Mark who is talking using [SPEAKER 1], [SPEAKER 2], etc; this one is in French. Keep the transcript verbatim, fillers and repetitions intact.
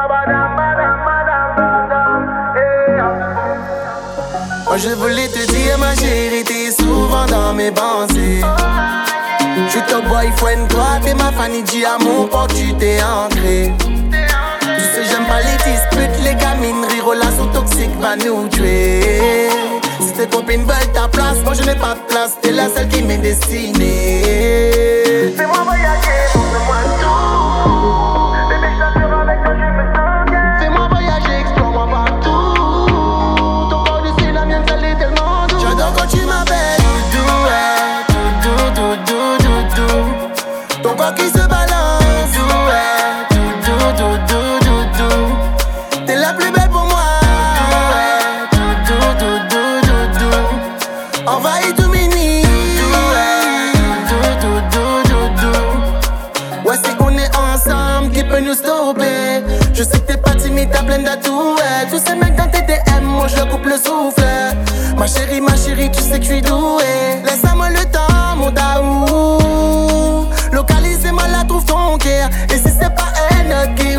[SPEAKER 1] Moi je voulais te dire ma chérie, t'es souvent dans mes pensées. J'suis ton boyfriend, toi t'es ma Fanny G, à mon porte tu t'es ancré. Tu sais j'aime pas les disputes, les gamineries, relations toxiques va nous tuer. Si tes copines veulent ta place, moi je n'ai pas de place, t'es la seule qui m'est destinée. Fais-moi voyager, fais-moi tout. Bébé j'assure avec toi je me sens bien. Fais-moi voyager, explore-moi partout. Ton corps de c'est la mienne, ça l'est tellement doux. J'adore quand tu m'appelles Doudou, ouais. Doudou, doudou, doudou. Ton corps qui se balance, ouais. Doudou, doudou, doudou. T'es la plus belle pour moi, ouais. Doudou, doudou, doudou. Envahis tout mes nuits, ouais. Doudou, doudou, doudou. Ouais, c'est qu'on est ensemble qui peut nous stopper. Je sais que t'es pas timide, t'as plein d'atouts, ouais. Tous ces mecs dans tes D M, moi je coupe le souffle. Ma chérie, ma chérie, tu sais que je suis doué. Laisse-moi le temps, mon daou. Localisez-moi là, trouve ton cœur. Et si c'est pas elle qui